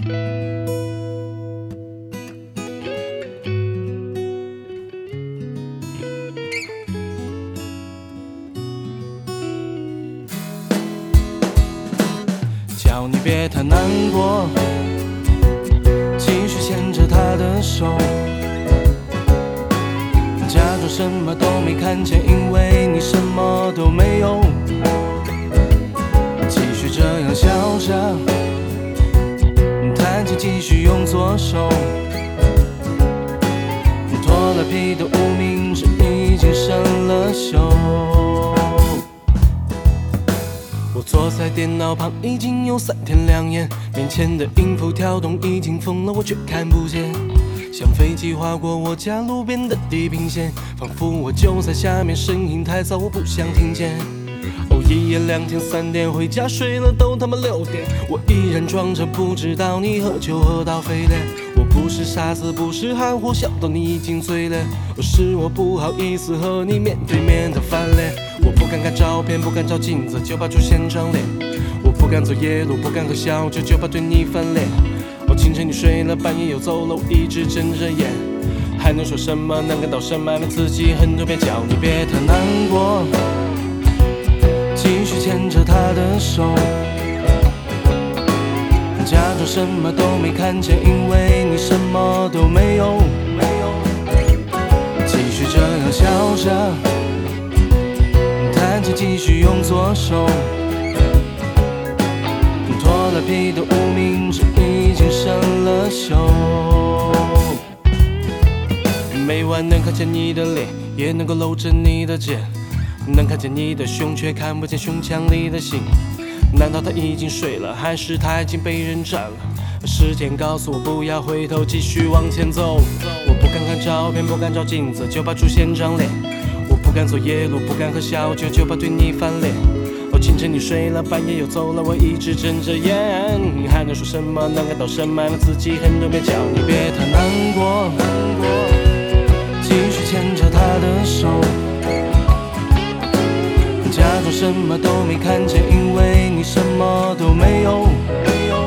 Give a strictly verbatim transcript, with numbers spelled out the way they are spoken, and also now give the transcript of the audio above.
叫你别太难过，继续牵着她的手，假装什么都没看见，因为你什么都没有。继续这样笑着，弹琴继续用左手，脱了皮的无名指已经生了锈。我坐在电脑旁已经有三天两夜，面前的音符跳动已经疯了，我却看不见。像飞机划过我家路边的地平线，仿佛我就在下面，声音太嘈我不想听见。哦，一夜两天三点回家睡了都他妈六点，我依然装着不知道你喝酒喝到飞了。我不是傻子不是含糊，笑到你已经醉了，而是我不好意思和你面对面的翻脸。我不敢看照片不敢照镜子，就怕出现张脸。我不敢走夜路不敢喝小酒，就怕对你翻脸。哦，清晨你睡了半夜又走了，我一直睁着眼，还能说什么能干到什么，让自己很多遍叫你别太难过，继续牵着她的手，假装什么都没看见，因为你什么都没有。继续这样笑着，弹琴继续用左手，脱了皮的无名指已经生了锈。每晚能看见你的脸，也能够搂着你的肩，能看见你的胸，却看不见胸腔里的心。难道他已经睡了，还是他已经被人占了？时间告诉我不要回头，继续往前走。我不敢看照片，不敢照镜子，就怕出现张脸。我不敢走夜路，不敢喝小酒，就怕对你翻脸。哦，清晨你睡了，半夜又走了，我一直睁着眼，还能说什么？能干到什么？让自己很多遍叫你别太难过，继续牵着她的手，假装什么都没看见，因为你什么都没有。